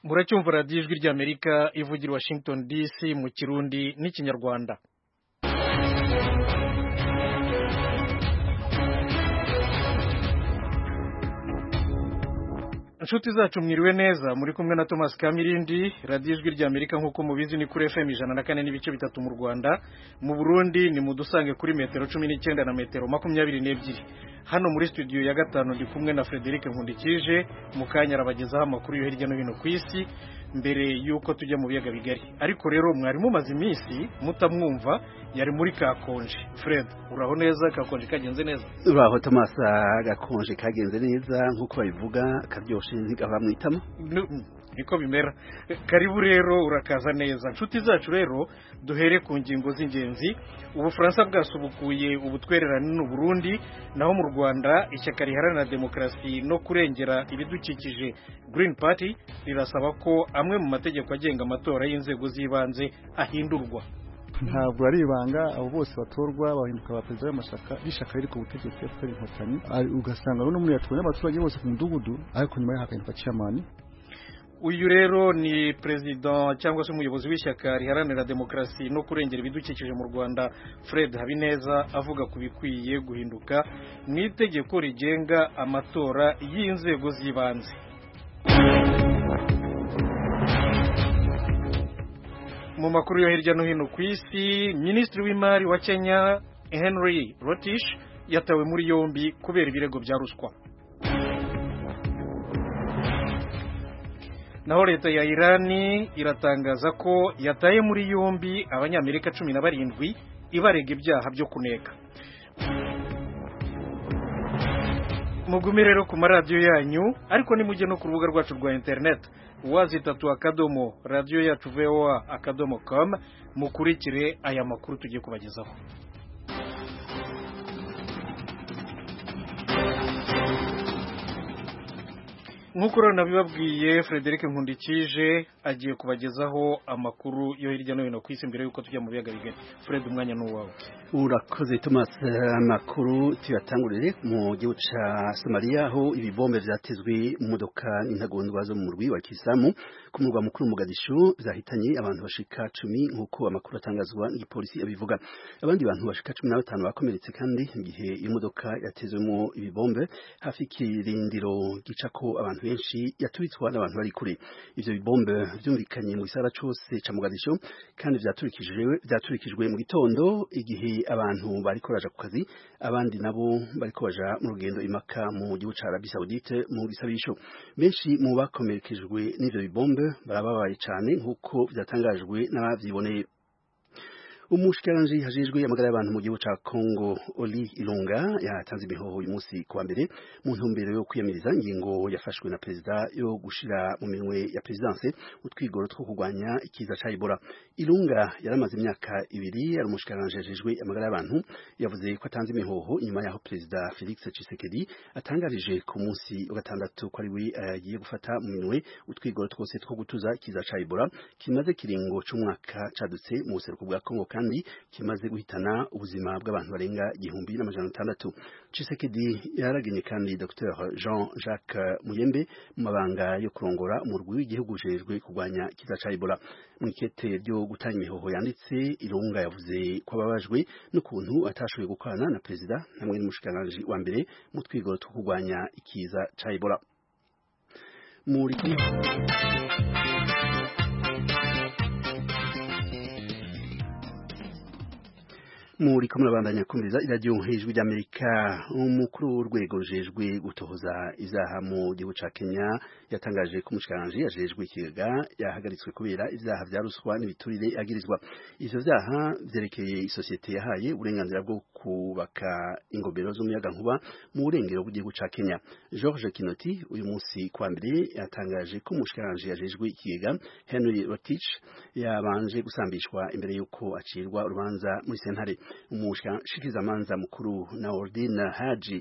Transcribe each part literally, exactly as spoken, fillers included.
muracyumva radiyo ijwi ry'Amerika ivugira i Washington D C mu Kirundi n'Ikinyarwanda. Inshuti zacu mwiriwe neza, muri kumwe na Thomas Kamirindi. Radiyo ijwi ry'Amerika nk'uko mubizi ni kuri F M ijana na kane n'ibice bitatu mu Rwanda, mu Burundi ni mudusange kuri metero cumi n'icyenda na metero makumyabiri n'ebyiri. Hano muri studio ya gatanu ndi kumwe na Frederic Nkundikije, mu kanya arabagezaho amakuru yo hirya no hino ku isi mbere yuko tujya mu biyaga bigari. Ariko rero mwari mumaze iminsi mutamwumva, yari muri Kakonje. Fred, uraho neza? Kakonje kagenze neza? Uraho Thomas, gakonje kagenze neza nkuko babivuga, karyoshe ntigava mwitama. Niko bimera. Karibu rero, urakaza neza. Nshuti zacu rero, duhere ku ngingo z'ingenzi. Ubufaransa bwasubukuye ubutwererane n'u Burundi, naho mu Rwanda ishyaka riharanira demokarasi no kurengera ibidukikije Green Party rirasaba ko amwe mu mategeko agenga amatora y'inzego z'ibanze ahindurwa. Ntabwo ari ibanga, abo bose batorwa bahinduka abaperezida b'amashaka bishaka riri ku butegetsi bw'Afurika y'Inkotanyi, ugasanga no muri yatwe n'abaturage bose ku mudugudu, ariko nyuma y'akahinduka chairman. Uyu rero ni president cyangwa se umuyobozi w'ishyaka riharanira demokarasi no kurengera ibidukikije mu Rwanda, Fred Habineza, avuga ku bikwiye guhinduka mu itegeko rigenga amatora y'inzego z'ibanze. Mu makuru yo hirya no hino ku isi, Minisitiri w'Imari wa Kenya Henry Rotich yatawe muri yombi kubera ibirego bya ruswa. Naho leta ya Irani iratangaza ko yataye muri yombi abanyamerika cumi na barindwi ibarega ibyaha byo kuneka. Mugume rero ku maradiyo yanyu, ariko nimujye no ku rubuga rwacu rwa internet wazi tatu akadomo radio yacu V O A akadomo com mukurikire aya makuru tugiye kubagezaho. Nk'uko rero nabibabwiye, Frederic Nkundikije agiye kubagezaho amakuru yo hirya no hino ku isi mbere yuko tujya mu biyaga bigari. Fred, umwanya n'uwawe. Urakoze Thomas. Amakuru tuyatangurire mu gihugu ca Somalia, aho ibibombe vyatezwe mu modoka n'intagondwa zo mu murwi wa Kisamu ku murwa mukuru Mogadishu zahitanye abantu bashika cumi nk'uko amakuru atangazwa n'igipolisi abivuga. Abandi bantu bashika cumi na batanu bakomeretse kandi igihe iyo modoka yatezwemo ibibombe hafi kirindiro gicako abantu benshi yatubitswa n'abantu bari kure. Ivyo bibombe vyumvikanye mu gisara cose ca Mogadishu kandi vyaturikijwe vyaturikijwe mu gitondo igihe abantu bariko baja ku kazi, abandi nabo bariko baja mu rugendo imaka mu gihugu ca Arabie Saoudite mu gisabisho. Benshi mu bakomerekejwe n'ivyo bibombe barababaye cane nk'uko vyatangajwe n'abavyiboneye. Umushikiranganje hajejwe amagara y'abantu mu gihugu ca Congo Oli Ilunga yatanze ibihoho uyu munsi kuwa mbere mu ntumbero yo kwiyamiriza ingingo yafashwe na perezida yo gushira mu minwe ya presidence utwigoro two kurwanya ikiza ca Ebola. Ilunga yaramaze imyaka ibiri ari umushikiranganje hajejwe amagara y'abantu, yavuze ko atanze imihoho inyuma yaho perezida Felix Tshisekedi atangarije ku munsi wa gatandatu ko ari we agiye gufata mu minwe utwigoro twose two gutuza ikiza ca Ebola kimaze kiringo c'umwaka cadutse mu buseruko bwa Congo kandi kimaze guhitana ubuzima bw'abantu barenga igihumbi n'amajana atandatu. Tshisekedi yaragenye kandi Docteur Jean-Jacques Muyembe mu mabanga yo kurongora umurwi w'igihugu ujejwe kurwanya ikiza ca Ebola. Mu ikete ryo gutanga imihoho yanditse, Ilunga yavuze ko ababajwe n'ukuntu atashoboye gukorana na perezida hamwe n'umushikiranganje wa mbere mu twigoro two kurwanya ikiza ca Ebola. Muri muri kamwe bandanya kumviriza iradiyo hejuru y'Amerika. Umukuru w'urwego rujejwe gutohoza izaha mu gihugu ca Kenya yatangaje ko umushikiranganje yajejwe ikigaga yahagaritswe kubera ivyaha vya ruswa n'ibiturire agirizwa. Ivyo vyaha vyerekeye isosiyete yahaye uburenganzira bwo kubaka ingobero z'umuyaga nkuba mu burengero bw'igihugu ca Kenya. George Kinoti uyu munsi kwa mbere yatangaje ko umushikiranganje yajejwe ikigaga Henry Rotich yabanje gusambishwa imbere yuko acirwa urubanza muri sentare. Umushikirizamanza mukuru Nordin Haji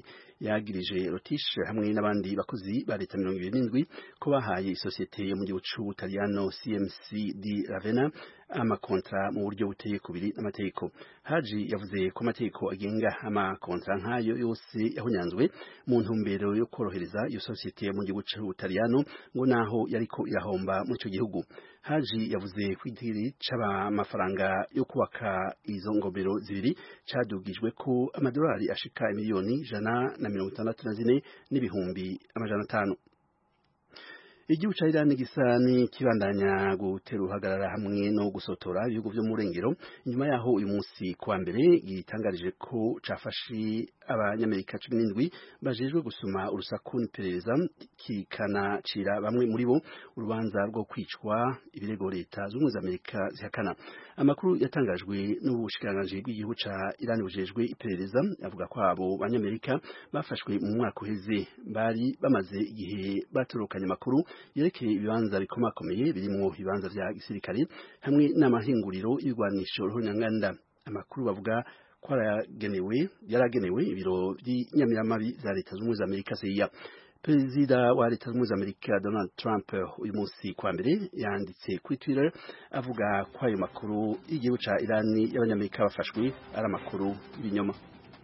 yagirije Rotish hamwe n'abandi bakozi ba leta mirongo ibiri n'indwi ko bahaye isosiyete yo mu gihugu c'Ubutaliyano C M C di Ravenna amakontra mu buryo buteye kubiri n'amategeko. Haji yavuze ko amategeko agenga amakontra nk'ayo yose yahunyanzwe mu ntumbero yo korohereza iyo sosiyete yo mu gihugu c'Ubutaliyano ngo naho yariko irahomba mu ico gihugu. Haji yavuze ko igitiri c'aba mafaranga yo kubaka izo ngomero zibiri cadugijwe ko amadolari ashika miliyoni ijana na mirongo itandatu na zine n'ibihumbi amajana atanu. Igihugu ca Iran gisa ni kibandanya gutera uhagarara hamwe no gusotora ibihugu vyo mu rengero inyuma yaho uyu munsi kwa mbere gitangarije ko cafashe abanyamerika cumi n'indwi bajejwe gusuma urusaku n'iperereza kikanacira bamwe muri bo urubanza rwo kwicwa ibirego leta z'ubumwe za Amerika zihakana. Amakuru yatangajwe n'ubushikiranganji bw'igihugu ca Iran bujejwe iperereza avuga ko abo banyamerika bafashwe mu mwaka uheze bari bamaze igihe batorokanya amakuru yerekeye ibibanza bikomakomeye birimwo ibibanza vya gisirikare hamwe n'amahinguriro y'ibigwanisho ruhonyanganda. Amakuru bavuga ko yaragenewe yaragenewe ibiro by'inyamiramabi za leta z'ubumwe za Amerika C I A. Perezida wa leta z'ubumwe za Amerika Donald Trump uyu munsi kwa mbere yanditse kuri Twitter avuga ko ayo makuru y'igihugu ca Iran y'abanyamerika bafashwe ari amakuru y'ibinyoma.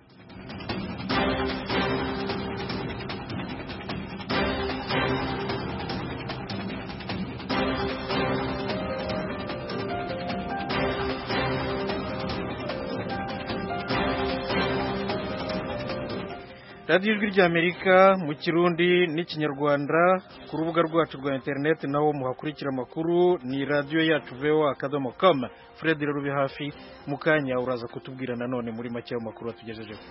Radio Ijwi ry'Amerika mu Kirundi n'ikinyarwanda ku rubuga rwacu rwa internet naho muhakurikira amakuru ni radio yacu v o a akadomo com. Fred Rubi hafi mukanya uraza kutubwira nanone muri make y'amakuru atugejejeho.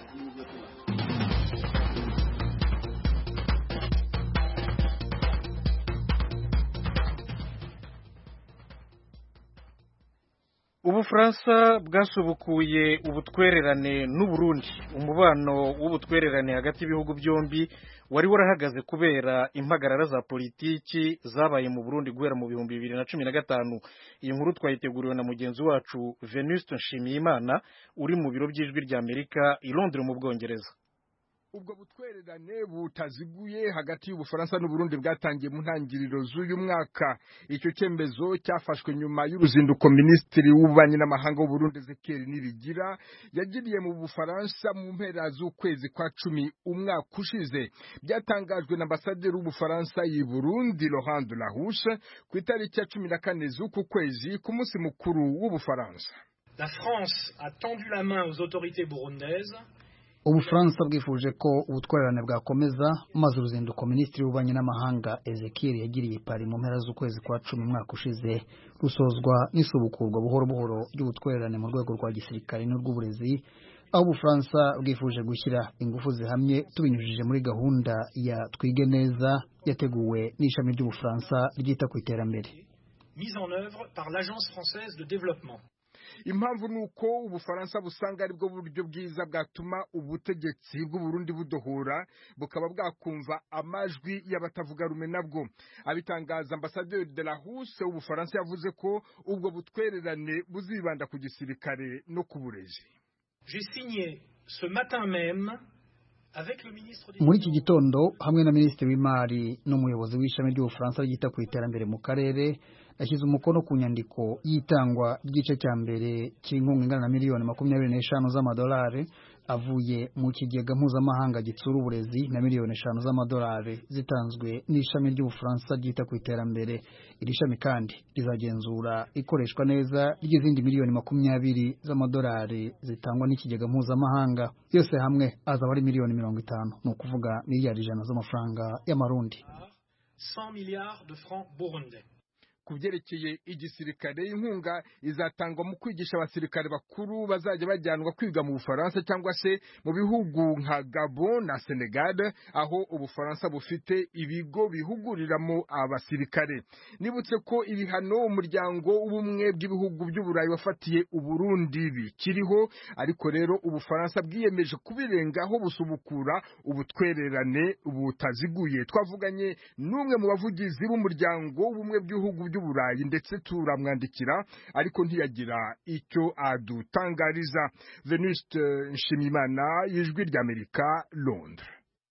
Ubufaransa bwasubukuye ubutwererane n'u Burundi. Umubano w'ubutwererane hagati y'ibihugu byombi wari warahagaze kubera impagarara za politiki zabaye mu Burundi guhera mu bihumbi bibiri na cumi na gatanu. Iyi nkuru twayiteguriwe na mugenzi wacu Venuste Nshimiyimana uri mu biro by'Ijwi ry'Amerika i Londres mu Bwongereza. Ubwo butwererane butaziguye hagati y'Ubufaransa n'u Burundi bwatangiye mu ntangiriro z'uyu mwaka. Icyo cyemezo cyafashwe nyuma y'uruzinduko Minisitiri w'Ububanyi n'Amahanga w'u Burundi Ezekiel Nibigira yagiriye mu Bufaransa mu mpera z'ukwezi kwa cumi umwaka ushize. Byatangajwe na Ambasaderi w'Ubufaransa i Burundi Laurent Delahouche ku itariki ya cumi na kane z'uku kwezi ku munsi mukuru w'Ubufaransa. La France a tendu la main aux autorités burundaises. Ubufaransa bwifuje ko ubutwererane bwakomeza maze uruzinduko Minisitiri w'Ububanyi n'Amahanga Ezekiel yagiriye Paris mu mpera z'ukwezi kwa cumi umwaka ushize rusozwa n'isubukurwa buhoro buhoro ry'ubutwererane mu rwego rwa gisirikare n'urw'uburezi, aho Ubufaransa bwifuje gushyira ingufu zihamye tubinyujije muri gahunda ya Twige Neza yateguwe n'ishami ry'Ubufaransa ryita ku iterambere. Mise en œuvre par l'Agence française de développement. Impamvu nuko Ubufaransa busanga ari bwo buryo bwiza bwatuma ubutegetsi bw'u Burundi budohora bukaba bwakumva amajwi y'abatavuga rume nabwo. Abitangaza Ambassadeur Delahousse w'Ubufaransa yavuze ko ubwo butwererane buzibanda ku gisirikare no ku burezi. J'ai signé ce matin même avec le ministre des Muri iki gitondo hamwe na Minisitiri w'Imari n'umuyobozi w'ishami ry'Ubufaransa ryita ku iterambere mu karere yashyize umukono ku nyandiko y'itangwa ry'igice cya mbere cy'inkunga ingana na miliyoni makumyabiri n'eshanu z'amadolari avuye mu kigega mpuzamahanga gitsura uburezi na miliyoni eshanu z'amadolari zitanzwe n'ishami ry'Ubufaransa ryita ku iterambere. Iri shami kandi rizagenzura ikoreshwa neza ry'izindi miliyoni makumyabiri z'amadolari zitangwa n'ikigega mpuzamahanga. Yose hamwe azaba ari miliyoni mirongo itanu, ni ukuvuga miliyari ijana z'amafaranga y'amarundi. cent milliards de francs burundais. Kubyerekeye igisirikare, inkunga izatangwa mu kwigisha abasirikare bakuru bazajya bajyanwa kwiga mu Bufaransa cyangwa se mu bihugu nka Gabon na Senegal, aho Ubufaransa bufite ibigo bihuguriramo abasirikare. Nibutse ko ibihano umuryango w'ubumwe bw'ibihugu by'Uburayi wafatiye u Burundi bikiriho, ariko rero Ubufaransa bwiyemeje kubirengaho busubukura ubutwererane butaziguye. Twavuganye n'umwe mu bavugizi b'umuryango w'ubumwe bw'ibihugu Burayi ndetse turamwandikira ariko ntiyagira icyo adutangariza. Venuste Nshimiyimana, Ijwi ry'Amerika, Londres.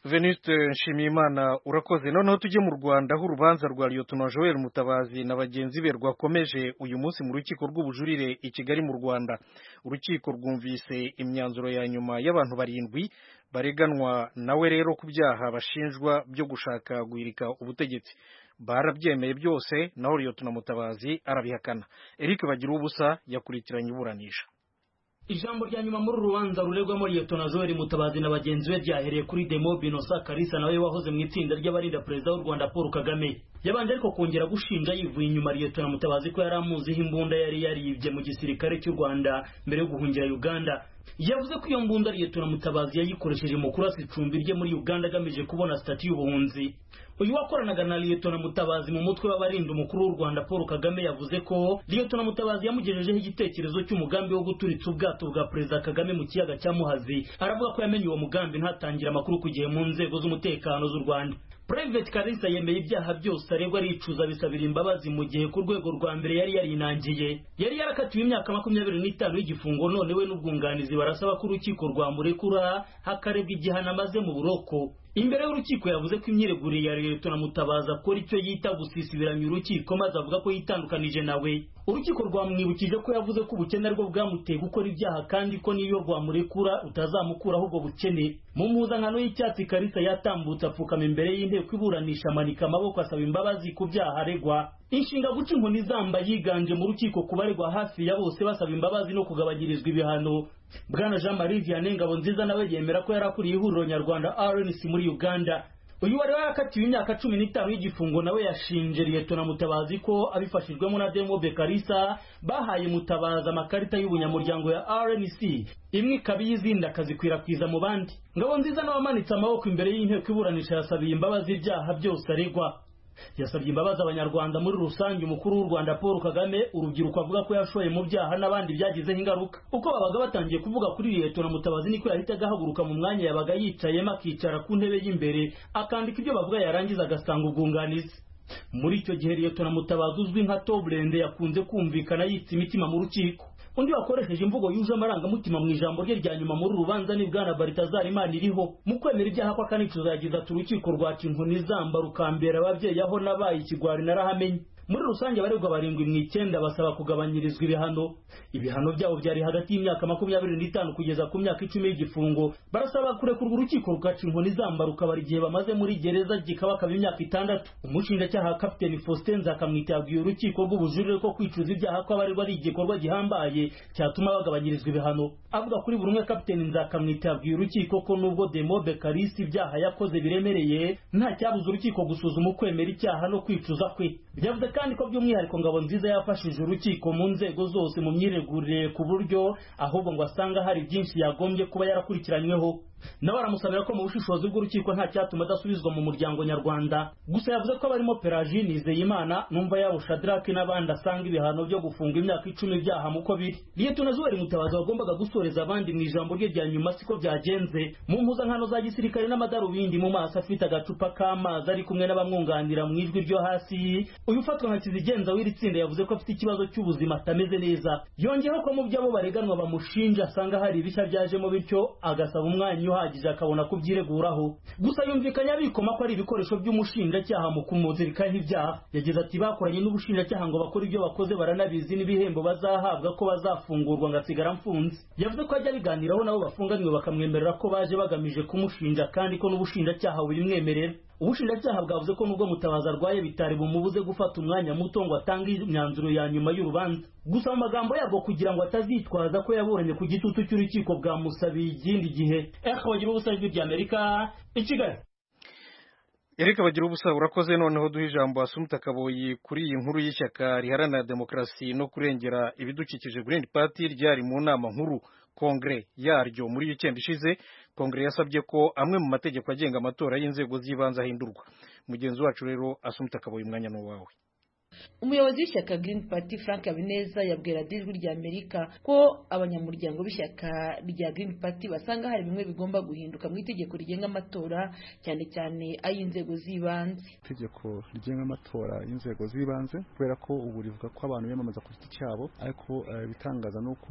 Venuste Nshimiyimana urakoze. Noneho tujye mu Rwanda aho urubanza rwa Lieutenant Joel Mutabazi na bagenzi be rwakomeje uyu munsi mu rukiko rw'ubujurire i Kigali mu Rwanda. Urukiko rwumvise imyanzuro ya nyuma y'abantu barindwi bareganwa nawe rero ku byaha bashinjwa byo gushaka guhirika ubutegetsi. Barabyemeye byose, naho Lieutenant Mutabazi arabihakana. Eric Bagiruwubusa yakurikiranye iburanisha. Ijambo rya nyuma muri rubanza ruregwamo Lieutenant Joel Mutabazi na bagenzi be ryahereye kuri Demo Binosa Kalisa nawe wahoze mu itsinda ry'abarinda perezida w'u Rwanda Paul Kagame. Yabanje ariko kongera gushinja yivuye inyuma Lieutenant Mutabazi ko yari amuziho imbunda yari yaribye mu gisirikare cy'u Rwanda mbere yo guhungira Uganda. Yavuze ko iyo mbunda Lieutenant Mutabazi yayikoresheje mu kurasa icumbi rye muri Uganda agamije kubona stati y'ubuhunzi. Uyu wakoranaga na Lieutenant Mutabazi mu mutwe w'abarinda umukuru w'u Rwanda Paul Kagame yavuze ko Lieutenant Mutabazi yamugejejeho igitekerezo cy'umugambi wo guturitsa ubwato bwa Perezida Kagame mu kiyaga cya Muhazi. Aravuga ko yamenye uwo mugambi ntatangira amakuru ku gihe mu nzego z'umutekano z'u Rwanda. Private Kalisa yemeye ibyaha byose aregwa aricuza bisabira imbabazi mu gihe ku rwego rwa mbere yari yarinangiye. Yari yarakatiwe imyaka makumyabiri n'itanu y'igifungo, none we n'ubwunganizi barasaba ko urukiko rwamurekura hakarebwa igihano amaze mu buroko. Imbere y'urukiko yavuze ko imyiregurire ya Lieutenant Mutabazi akora icyo yita gusisibiranya urukiko, maze avuga ko yitandukanije nawe. Urukiko rwamwibukije ko yavuze ko ubukene aribwo bwamuteye gukora ibyaha kandi ko niyo rwamurekura utazamukuraho ubwo bukene. Mu mpuzankano y'icyatsi Kalisa yatambutse apfukama imbere y'inteko iburanisha amanika amaboko asaba imbabazi ku byaha aregwa. Inshinga guca inkoni zamba yiganje mu rukiko kubaregwa hafi ya bose basaba imbabazi no kugabanyirizwa ibihano. Bwana Jean Marie Vianney Ngabonziza nawe yemera ko yarakuriye ihuriro nyarwanda R N C muri Uganda. Uyu wari warakatiwe imyaka cumi n'itanu y'igifungo nawe yashinje Lieutenant Mutabazi ko abifashijwemo na Demo Kalisa bahaye Mutabazi amakarita y'ubunyamuryango ya R N C, imwe kabi y'izindi akazikwirakwiza mu bandi. Ngabonziza nawe amanitse amaboko imbere y'inteko iburanisha yasabiye imbabazi ibyaha byose aregwa. Yasabye imbabazi abanyarwanda muri rusange, umukuru w'u Rwanda Paul Kagame, urubyiruko avuga ko yashoye mu byaha n'abandi byagizeho ingaruka. Uko babaga batangiye kuvuga kuri Lieutenant Mutabazi niko yahitaga ahaguruka mu mwanya yabaga yicayemo akicara ku ntebe y'imbere akandika ibyo bavuga, yarangiza agasanga ubwunganizi. Muri icyo gihe Lieutenant Mutabazi uzwi nka Toblende yakunze kumvikana yitsa imitima mu rukiko. Undi wakoresheje imvugo yuje amarangamutima mu ijambo rye rya nyuma muri rubanza ni Bwana Balthazar Imaniriho. Mu kwemera ibyaha kwa kanicuza yagize ati urukiko rwaca inkoni zamba rukambera ababyeyi aho nabaye ikigwari narahamenye. Muri rusange abaregwa barindwi mu icyenda basaba kugabanyirizwa ibihano. Ibihano byabo byari hagati y'imyaka makumyabiri n'itanu kugeza ku myaka icumi y'igifungo. Barasaba kurekurwa urukiko rugaca inkoni zamba rukabara igihe bamaze muri gereza gikabakaba imyaka itandatu. Umushinjacyaha Kapiteni Faustin Nzakamwita yabwiye urukiko rw'ubujurire ko kwicuza ibyaha kw'abaregwa ari igikorwa gihambaye cyatuma bagabanyirizwa ibihano. Avuga kuri buri umwe, Kapiteni Nzakamwita yabwiye urukiko ko nubwo Demo Kalisa ibyaha yakoze biremereye, nta cyabuza urukiko gusuzuma ukwemera icyaha no kwicuza kwe. Byavuze kandi ko by'umwihariko Ngabonziza yafashije urukiko mu nzego zose mu myiregurire ku buryo ahubwo ngo asanga hari byinshi yagombye kuba yarakurikiranyweho. Nawe aramusabira ko mu bushishozi bw'urukiko nta cyatuma adasubizwa mu muryango nyarwanda. Gusa yavuze ko abarimo Peragine Nizeyimana, Numva yabo Shadrack n'abandi asanga ibihano byo gufunga imyaka icumi byaha muko biri. Lieutenant Joel Mutabazi wagombaga gusoreza abandi mu ijambo rye rya nyuma siko byagenze. Mu mpuzankano za gisirikare n'amadarubindi mu maso afite agacupa k'amazi ari kumwe n'abamwunganira mu ijwi ryo hasi. Uyu ufatwa nka kizigenza w'iri tsinda yavuze ko afite ikibazo cy'ubuzima atameze neza. Yongeyeho ko mu byabo bareganwa bamushinja asanga hari ibishya byajemo, bityo agasaba umwanya uhagije akabona kubyireguraho. Gusa yumvikanye abikoma ko ari ibikoresho by'umushinjacyaha mu kumuzirikaho ibyaha. Yagize ati bakoranye n'ubushinjacyaha ngo bakora ibyo bakoze baranabizi n'ibihembo bazahabwa ko bazafungurwa ngasigara mfunze. Yavuze ko ajya biganiraho nabo bafunganywe bakamwemerera ko baje bagamije kumushinja kandi ko n'ubushinjacyaha burimwemerera. Ubushinjacyaha bwavuze ko nubwo Mutabazi arwaye bitari bumubuze gufata umwanya muto ngo atange imyanzuro ya nyuma y'urubanza. Gusa mu magambo yabwo kugira ngo atazitwaza ko yaburanye ku gitutu cy'urukiko bwamusabiye ikindi gihe. Eka bagira ubusa ijwi ry'Amerika i Kigali. Erika bagira ubusa urakoze. Noneho duha ijambo Asumta Kaboyi kuri iyi nkuru y'ishyaka riharanira demokarasi no kurengera ibidukikije Green Party ryari mu nama nkuru kongre yaryo muri weekend ishize. Kongre yasabye ko amwe mu mategeko agenga amatora y'inzego z'ibanze ahindurwa. Mugenzi wacu rero Asumta Kaboyi umwanya no wawe. Umuyobozi w'ishyaka Green Party Frank Habineza yabwira Ijwi ry'Amerika ko abanyamuryango b'ishyaka rya Green Party basanga hari bimwe bigomba guhinduka mu itegeko rigenga amatora, cyane cyane ay'inzego z'ibanze. Itegeko rigenga amatora y'inzego z'ibanze kubera ko ubu rivuga ko abantu biyamamaza ku giti cyabo, ariko uh, bitangaza nuko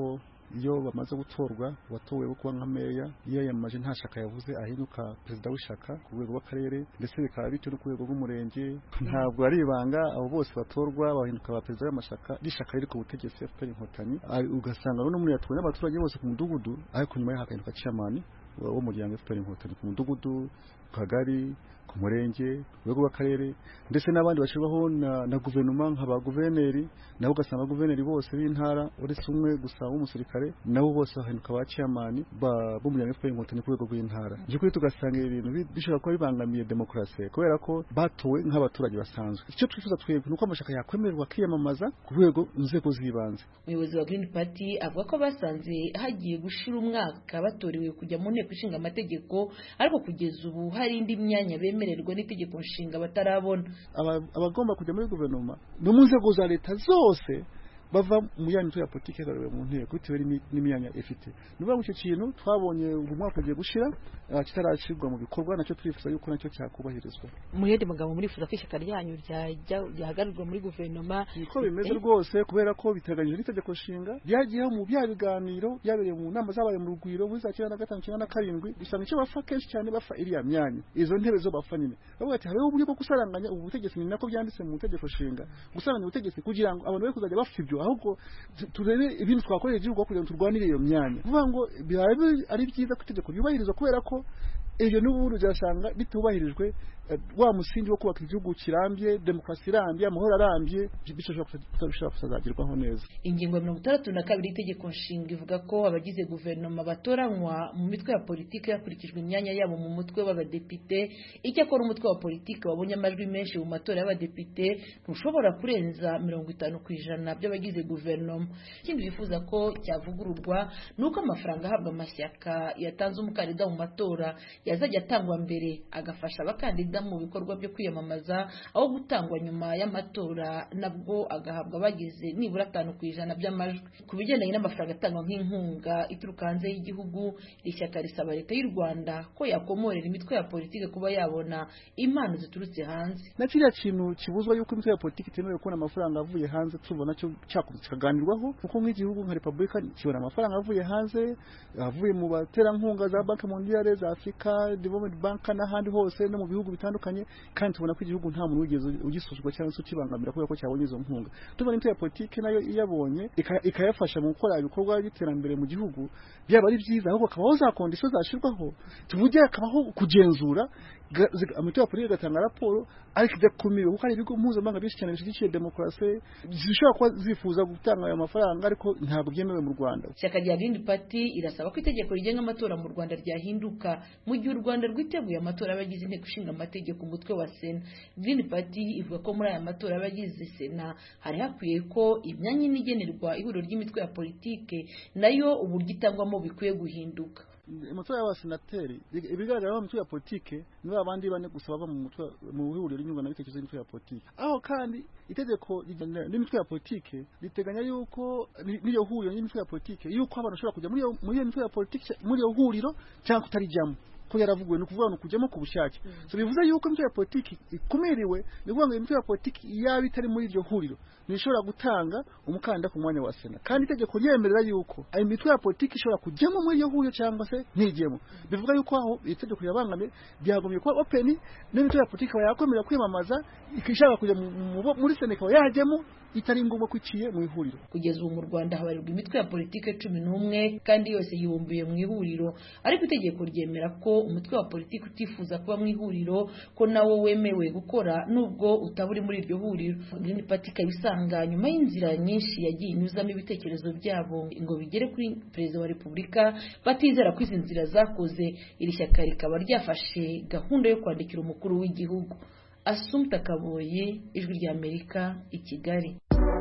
iyo bamaze gutorwa watowe wo kuba nka meya iyo yamaje nta shaka yavuze ahinduka perezida w'ishaka ku rwego rw'akarere ndetse bikaba bityo no ku rwego rw'umurenge ntabwo ari ibanga abo bose batorwa bahinduka ba perezida y'amashaka rishaka riri ku butegetsi F P R Inkotanyi ugasanga no muri yatwe n'abaturage bose ku mudugudu ariko nyuma y'akahinduka chairman wo muryango F P R Inkotanyi ku mudugudu kagari ku murenge rwego rw'akarere ndetse n'abandi bashirwaho na, na guverinoma nk'aba guverineri nabo ugasanga guverineri bose b'intara uretse umwe gusa w'umusirikare nabo bose bahinduka ba chairman ba b'umuryango F P R Inkotanyi ku rwego rw'intara by'ukuri tugasanga ibintu bishobora kuba bibangamiye demokarasi kubera ko batowe nk'abaturage basanzwe icyo twifuza twebwe nuko amashaka yakwemererwa kwiyamamaza ku rwego inzego z'ibanze. Umuyobozi wa Green Party avuga ko basanze hagiye gushira umwaka batorewe kujya mu nteko ishinga amategeko ariko kugeza ubu hari indi myanya bemererwa n'itegeko nshinga batarabona. Abagomba kujya muri guverinoma no mu nzego za leta zose bava mu yanyu ya politike garewe mu nteko bitewe n'imyanya ifite. Nuvuga ngo icyo kintu twabonye ubu mwaka ugiye gushira kitarashirwa mu bikorwa nacyo twifuza yuko nacyo cyakubahirizwa. Muhede mugabo murifuza ko ishyaka ryanyu ryahagarirwa muri guverinoma niko bimeze rwose kubera ko biteganyije n'itegeko nshinga byagiye mu bya biganiro byabereye mu nama zabaye mu rugwiro muri za cyenda na gatanu cyenda na karindwi usanga icyo bafa kenshi cyane bafa iriya myanya izo ntebe zo bafa nyine bavuga ati hariho uburyo bwo gusaranganya ubu butegetsi ni nako byanditse mu tegeko nshinga gusaranganya ubutegetsi kugira ngo abantu be kuzajya bafa ibyo ahubwo turebe ibintu twakoreye igihugu kugira ngo turwanire iyo myanya kuvuga ngo ari byiza ko itegeko ryubahirizwa kubera ko ibyo n'ubundi byasanga bitubahirijwe wa musingi wo kubaka igihugu kirambye demokarasi irambye amahoro arambye bishobora kuzagerwaho neza. Ingingo mirongo itandatu na kabiri itegeko nshinga ivuga ko abagize guverinoma batoranywa mu mitwe ya politiki hakurikijwe imyanya yabo mu mutwe w'abadepite icyakora umutwe wa politiki wabonye amajwi menshi mu matora y'abadepite ntushobora kurenza mirongo itanu ku ijana by'abagize guverinoma. Ikindi bifuza ko cyavugururwa ni uko amafaranga ahabwa amashyaka yatanze umukandida mu matora yazajya atangwa mbere agafasha abakandida mu bikorwa byo kwiyamamaza aho gutangwa nyuma y'amatora nabwo agahabwa bagize nibura atanu ku ijana by'amajwi. Ku bigendanye n'amafaranga atangwa nk'inkunga ituruka hanze y'igihugu ishyaka risaba leta y'u Rwanda ko yakomorera imitwe ya politiki kuba yabona impano ziturutse hanze. Na kiriya kintu kibuzwa yuko imitwe ya politiki itemerewe kubona amafaranga avuye hanze tubona cyo cyakunze kaganirwaho kuko nk'igihugu nka Republika kibona amafaranga avuye hanze avuye mu baterankunga za Banki Mondiale za Africa Development Bank n'ahandi hose no mu bihugu bitandukanye kandi tubona ko igihugu nta muntu wigeze ugisuzugwa cyangwa se ukibangamira kubera ko cyabonye izo nkunga. Tubona imitwe ya politiki nayo iyabonye ikayafasha mu gukora ibikorwa by'iterambere mu gihugu byaba ari byiza ahubwo akabaho za kondisiyo zashirwaho tuvuge akabaho kugenzura imitwe ya politiki igatanga raporo ariko idakumira kuko ari ibigo mpuzamahanga byinshi cyane bishyigikiye demokarasi zishobora kuba zifuza gutanga ayo mafaranga ariko ntabwo byemewe mu Rwanda. Ishyaka rya Green Party irasaba ko itegeko rigenga amatora mu Rwanda ryahinduka mu gihe u Rwanda rwiteguye amatora y'abagize inteko ishinga amategeko umutwe wa Sena. Green Party ivuga ko muri aya matora y'abagize Sena hari hakwiye ko imyanya inigenerwa ihuriro ry'imitwe ya politike nayo uburyo itangwamo bikwiye guhinduka. Amatora y'abasenateri ibigaragara mu mitwe ya politike niba abandi bane gusa bava mu mutwe mu ihuriro ry'inyungu n'ibitekerezo by'imitwe ya politike aho kandi itegeko n'imitwe ya politike riteganya yuko niyo huriro n'imitwe ya politike yuko abantu bashobora kujya muri muri iyo mitwe ya politike muri iyo huriro cyangwa kutarijyamo ko yaravuguwe no kuvuga no kujyamo ku bushake. So bivuze yuko imitwe ya politiki ikumiriwe ni kuvuga ngo imitwe ya politiki yaba itari muri iryo huriro nishobora gutanga umukandida ku mwanya wa Sena kandi itegeko ryemerera yuko ayo mitwe ya politiki ishobora kujyamo muri iyo huriro cyangwa se ntijyemo. Bivuga yuko aho itegeko ryabangamiye byagomye kuba open n'imitwe ya politiki yakwemera kwiyamamaza ikishaka kujya muri Sena ikaba yajyamo itari ngombwa kwiciye mu ihuriro. Kugeza ubu mu Rwanda habarirwa imitwe ya politiki cumi n'umwe kandi yose yibumbiye mu ihuriro ariko itegeko ryemera ko umutwe wa politiki utifuza kuba mu ihuriro ko nawo wemewe gukora nubwo utaburi muri iryo huriro. Green Party kabisanga nyuma y'inzira nyinshi yagiye inyuzamo ibitekerezo byabo ngo bigere kuri Perezida wa Repubulika batizera ko izi nzira zakoze iri shyaka rikaba ryafashe gahunda yo kwandikira umukuru w'igihugu. Assumpta Kaboye, Ijwi rya Amerika, i Kigali.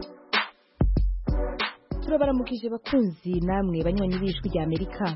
Turabaramukije bakunzi namwe banywanyi b'Ijwi rya Amerika.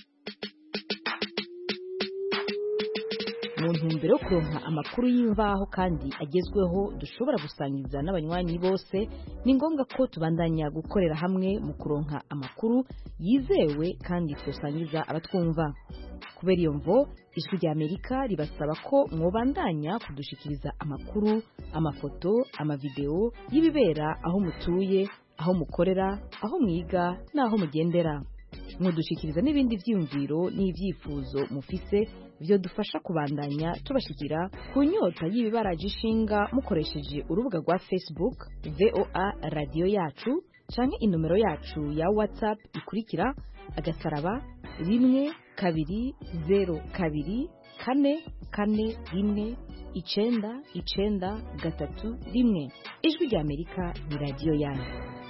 Mu ntumbero yo kuronka amakuru y'imvaho kandi agezweho dushobora gusangiza n'abanywanyi bose ni ngombwa ko tubandanya gukorera hamwe mu kuronka amakuru yizewe kandi twosangiza abatwumva. Kubera iyo mvo Ijwi rya Amerika ribasaba ko mwobandanya kudushikiriza amakuru, amafoto, amavideo y'ibibera aho mutuye aho mukorera aho mwiga n'aho mugendera mudushikiriza n'ibindi vyiyumviro n'ivyifuzo mufise byo dufasha kubandanya tubashikira ku nyota y'ibibaraje ishinga mukoresheje urubuga rwa Facebook V O A radio yacu canke inomero yacu ya WhatsApp ikurikira agasaraba rimwe kabiri zero kabiri kane kane rimwe icenda icenda gatatu rimwe. Ijwi rya Amerika ni radio yanyu.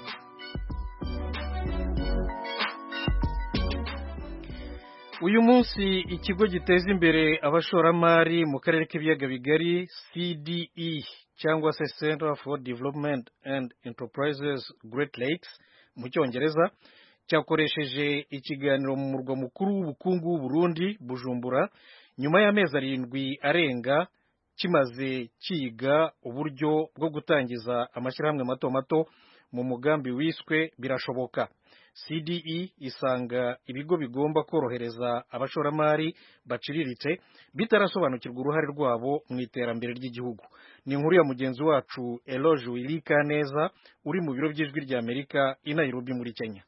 uyu munsi ikigo giteza imbere abashoramari mu karere k'ibiyaga bigari C D E cyangwa se Center for Development and Enterprises Great Lakes mu cyongereza cyakoresheje ikiganiro mu murwa mukuru w'ubukungu w'u Burundi Bujumbura nyuma y'amezi arindwi arenga kimaze kiga uburyo bwo gutangiza amashyirahamwe mato mato mu mugambi wiswe birashoboka. C D E isanga ibigo bigomba korohereza abashoramari baciriritse bitarasobanukirwa uruhare rwabo mu iterambere ry'igihugu. Ni inkuru ya mugenzi wacu Eloge Wilikaneza uri mu biro by'ijwi rya Amerika i Nairobi muri Kenya.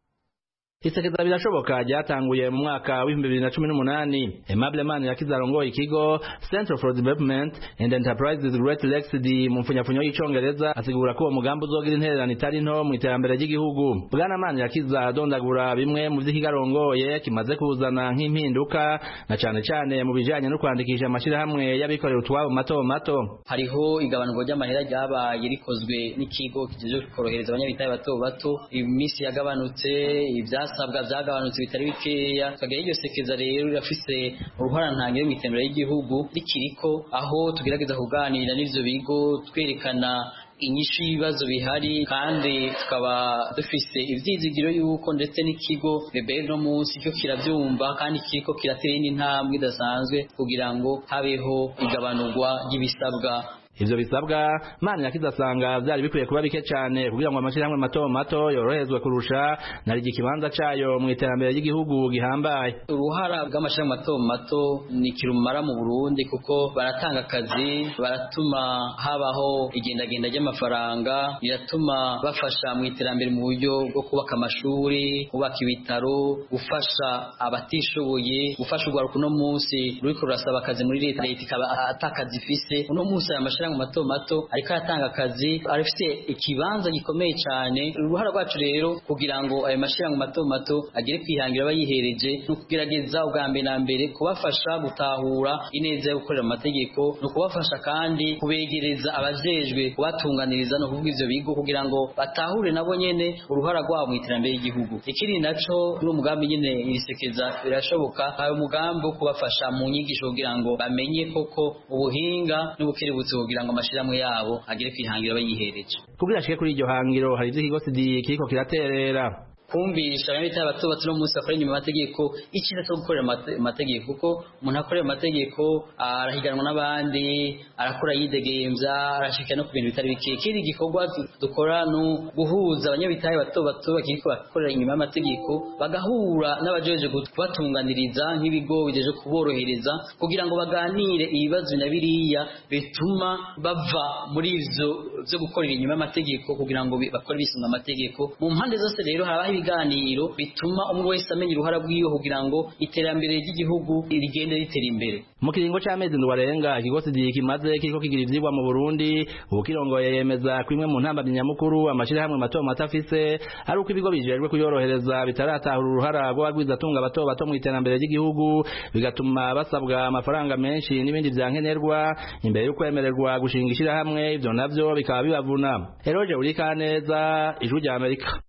Isekeza birashoboka ryatanguye mu mwaka w'ibihumbi bibiri na cumi n'umunani. Aimable Manirakiza arongoye ikigo Center for Development and Enterprises Great Lakes mu mfunyafunyo y'icongereza asigura ko uwo mugambi uzogira intererano itari nto mu iterambere ry'igihugu. Bwana Manirakiza adondagura bimwe mu vy'ikigarongoye kimaze kuzana nk'impinduka na cane cane mu bijanye no kwandikisha amashirahamwe y'abikorera utwabo mato mato. Hariho igabanurwa ry'amahera ryabaye rikozwe n'ikigo kijeje korohereza abanyabitaye bato bato, imisi yagabanutse, ibya sabwa byagabanutse bitari bikeya. Twagera iryo sekeza rero rirafise uruhara ntangire mu iterambere ry'igihugu rikiriko, aho tugerageza kuganira n'ivyo bigo twerekana inyishu y'ibibazo bihari, kandi tukaba dufise ivyizigiro yuko ndetse n'ikigo bebe no munsi cyo kiravyumva kandi kiriko kiratera intambwe idasanzwe kugira ngo habeho igabanurwa ry'ibisabwa. Ivyo bisabwa Manirakiza asanga vyari bikwiye kuba bike cyane kugira ngo amashirahamwe mato mato yorohezwe kurusha nari ikibanza cayo mu iterambere ry'igihugu gihambaye. Uruhara bw'amashirahamwe mato mato ni kirumara mu Burundi kuko baratanga akazi, baratuma habaho igendagenda ry'amafaranga, biratuma bafasha mu iterambere mu buryo bwo kubaka amashuri, kubaka ibitaro, gufasha abatishoboye, gufasha urwaruka no munsi ruriko rurasaba akazi muri leta, leta ikaba atakazi ifise. Uno munsi aya mashirahamwe mato mato ariko atanga akazi, arifite ikibanza gikomeye cyane. Uruhara rwacu rero kugira ngo ayo mashirahamwe mato mato agere kwihangira abayihereje no kugerageza ubwa mbere na mbere kubafasha gutahura ineza yo gukorera amategeko, no kubafasha kandi kubegereza abajejwe kubatunganiriza no kuvuga ivyo bigo kugira ngo batahure nabo nyene uruhara rwabo mu iterambere ry'igihugu. Ikiri naco n'uwo mugambi nyene irisekeza birashoboka, ayo mugambi wo kubafasha mu nyigisho kugira ngo bamenye koko ubuhinga n'ubukerebutsi kugira ngo amashirahamwe yabo agere kwihangira abayihereje. Kugira ashike kuri iryo hangiro hari ivyo ikigo C D E kiriko kiraterera. Kumvisha abanyabitaye bato bato no munsi akora inyuma amategeko, icyiza cyo gukorera amategeko kuko umuntu akorera amategeko arahiganwa n'abandi, arakora yidegemvya, arashika no ku bintu bitari bike. Kiri gikorwa dukora no guhuza abanyabitaye bato bato bakiriko bakorera inyuma y'amategeko bagahura n'abajeje kubatunganiriza nk'ibigo bijeje kuborohereza kugira ngo baganire ibibazo na biriya bituma bava muri ivyo byo gukorera inyuma y'amategeko kugira ngo bakore bisunga amategeko. Mu mpande zose rero haba ibiganiro bituma umwe wese amenya uruhara rw'iyo kugira ngo iterambere ry'igihugu rigende ritera imbere. Mu kiringo c'amezi ndwi arenga ikigo C D E kimaze kiriko kigira ivyigwa mu Burundi, ubukirongoye yemeza kwimwe mu ntambamyi nyamukuru amashirahamwe mato mato afise ari uko ibigo bijejwe kuyorohereza bitaratahura uruhara rwo bagwiza tunga bato bato mu iterambere ry'igihugu, bigatuma basabwa amafaranga menshi n'ibindi vyankenerwa imbere yo kwemererwa gushinga ishirahamwe, ivyo navyo bikaba bibavuna. Eroje Urikaneza, Ijwi rya Amerika.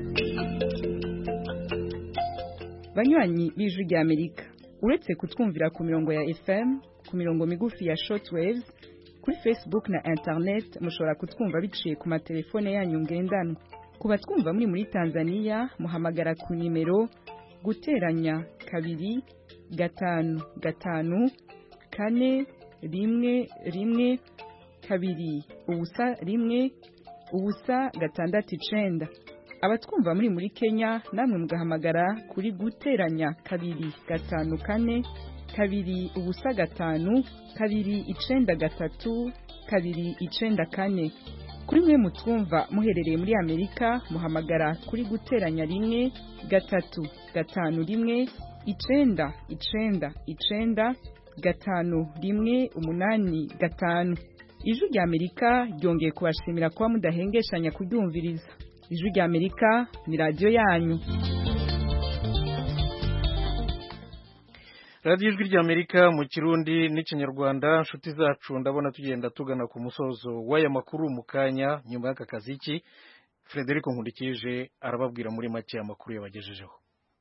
Banywanyi b'Ijwi rya Amerika, uretse kutwumvira ku mirongo ya F M, ku mirongo migufi ya shortwaves, kuri Facebook na internet mushobora kutwumva biciye ku matelefone yanyu ngendanwa. Kuba twumva muri muri Tanzania muhamagara ku nimero guteranya kabiri gatanu gatanu kane rimwe rimwe kabiri ubusa rimwe ubusa gatandatu icenda. Abatwumva muri muri Kenya namwe mugahamagara kuri guteranya kabiri gatanu kane kabiri ubusa gatanu kabiri icenda gatatu kabiri icenda kane. kuri mwe mutwumva muherereye muri Amerika muhamagara kuri guteranya rimwe gatatu gatanu rimwe icenda icenda icenda gatanu rimwe umunani gatanu. Ijwi rya Amerika ryongeye kubashimira kuba mudahengeshanya kuryumviriza. Ijwi rya Amerika ni radio yanyu. Radio Ijwi rya Amerika mu Kirundi n'Ikinyarwanda. Nshuti zacu ndabona tugenda tugana ku musozo w'aya makuru mu kanya nyuma y'aka kazi iki. Frederico Nkundikije arababwira muri make amakuru yabagejejeho.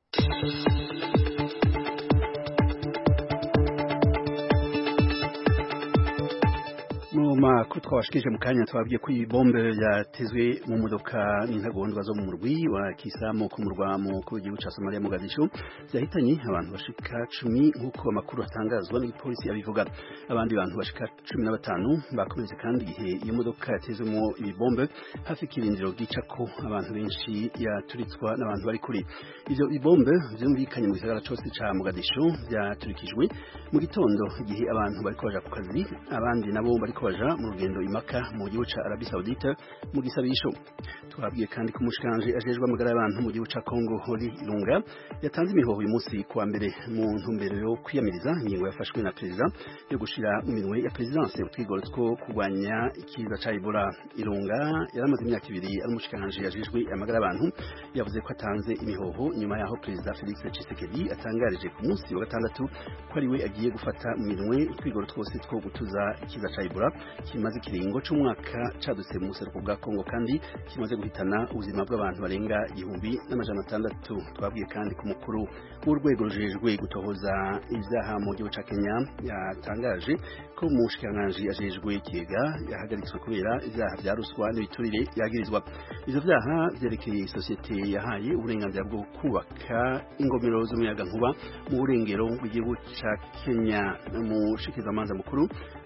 Numa kutwashikije mu kanya twabwiye ko ibombe yatezwe mu modoka n'intagondwa zo mu murwi wa Kisamu ku murwa mu gihugu ca Somalia Mogadishu byahitanye abantu bashika cumi nk'uko amakuru atangazwa n'ipolisi yabivuga. Abandi bantu bashika cumi na batanu bakomeretse kandi igihe iyo modoka yatezwemo ibombe hafi kirindiro gica ko abantu benshi yaturitswa n'abantu bari kuri ivyo ibombe vyumvikanye mu gisagara cose ca Mogadishu byaturikijwe mu gitondo igihe abantu bariko baja ku kazi, abandi nabo bariko baja mu rugendo imaka mu gihugu ca Arabie Saoudite mu gisabisho. Twabwiye kandi ko umushikanje ajejwe amagara y'abantu mu gihugu ca Congo Hori Lunga yatanze imihoho uyu munsi kuwa mbere mu ntumbero yo kwiyamiriza ingingo yafashwe na perezida yo gushira mu minwe ya presidence utwigoro two kurwanya ikiza ca Ebola. Ilunga yaramaze imyaka ibiri ari umushikanje ajejwe amagara y'abantu yavuze ko atanze imihoho nyuma yaho perezida Felix Tshisekedi atangarije ku munsi wa gatandatu ko ari we agiye gufata mu minwe utwigoro twose two gutuza ikiza ca Ebola kimaze kiringo c'umwaka cadutse mu buseruko bwa Kongo kandi kimaze guhitana ubuzima bw'abantu barenga igihumbi n'amajana atandatu. Twabwiye kandi ku mukuru w'urwego rujejwe gutohoza ivyaha mu gihugu ca Kenya yatangaje ko umushikiranganje ajejwe ikigega yahagaritswe kubera ivyaha vya ruswa n'ibiturire yagirizwa. Ivyo vyaha vyerekeye sosiyete yahaye uburenganzira bwo kubaka ingomero z'umuyaga nkuba mu burengero bw'igihugu ca Kenya. Umushikizamanza mukuru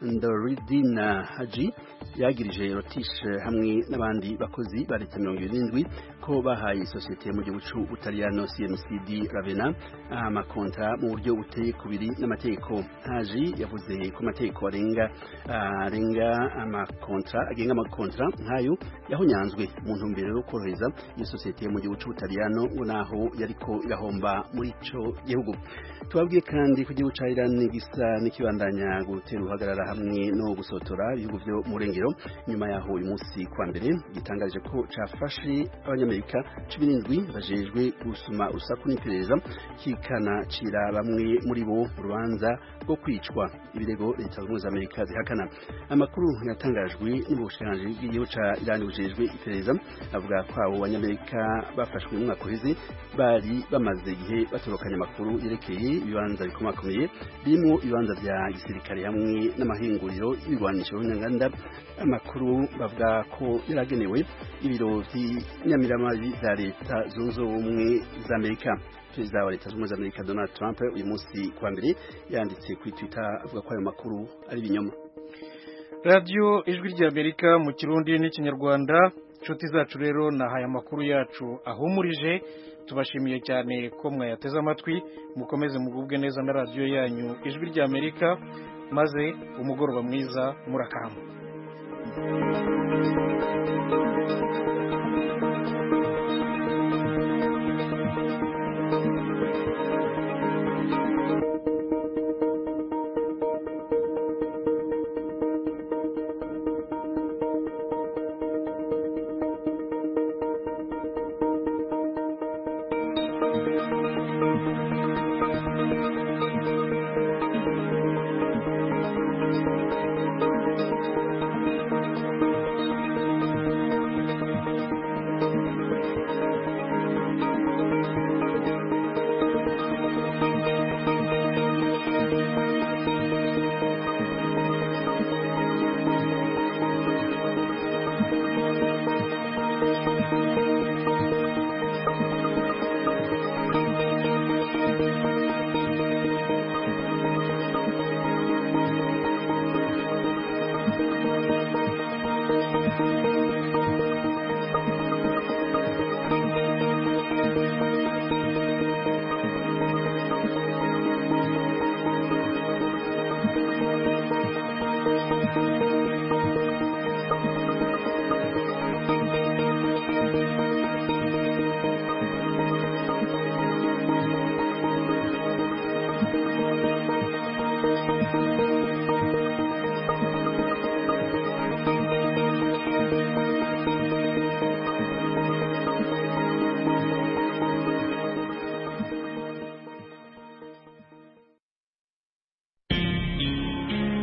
Ndoridina Haji yagirije Rotish hamwe n'abandi bakozi ba leta mirongo irindwi ko bahaye sosiyete mu gihugu c'Ubutaliyano C M C D Ravenna amakontra mu buryo buteye kubiri n'amategeko. Haji yavuze ko amategeko arenga arenga amakontra agenga amakontra nkayo yahonyanzwe mu ntumbero yo korohereza iyo sosiyete mu gihugu c'Ubutaliyano ngo naho yariko irahomba muri ico gihugu. Twabwiye kandi ko igihugu ca Iran gisa n'ikibandanya gutera uhagarara hamwe no gusotora ibihugu vyo mu rengero nyuma yaho uyu munsi kwa mbere gitangaje ko cafashe abanyamerika cumi n'indwi bajejwe gusuma urusaku n'iperereza kikana cira bamwe muri bo urubanza rwo kwicwa, ibirego leta zunze ubumwe za Amerika zihakana. Amakuru yatangajwe n'ubushikiranganje bw'igihugu ca Iran bujejwe iperereza avuga ko abo banyamerika bafashwe mu mwaka uheze bari bamaze igihe batorokanya amakuru yerekeye ibibanza bikomakomeye birimo ibibanza vya gisirikare hamwe n'amahinguriro y'ibigwanisho n'inganda. Amakuru bavuga ko yaragenewe ibiro vy'inyamiramabi za leta zunze ubumwe za Amerika. Perezida wa leta zunze ubumwe za Amerika Donald Trump uyu munsi kwa mbere yanditse kuri Twitter avuga ko ayo makuru ari ibinyoma. Radio Ijwi rya Amerika mu Kirundi n'Ikinyarwanda. Nshuti zacu rero nahaye amakuru yacu ahumurije, tubashimiye cyane ko mwayateze amatwi. Mukomeze mugubwe neza na radio yanyu Ijwi rya Amerika, maze umugoroba mwiza murakamba.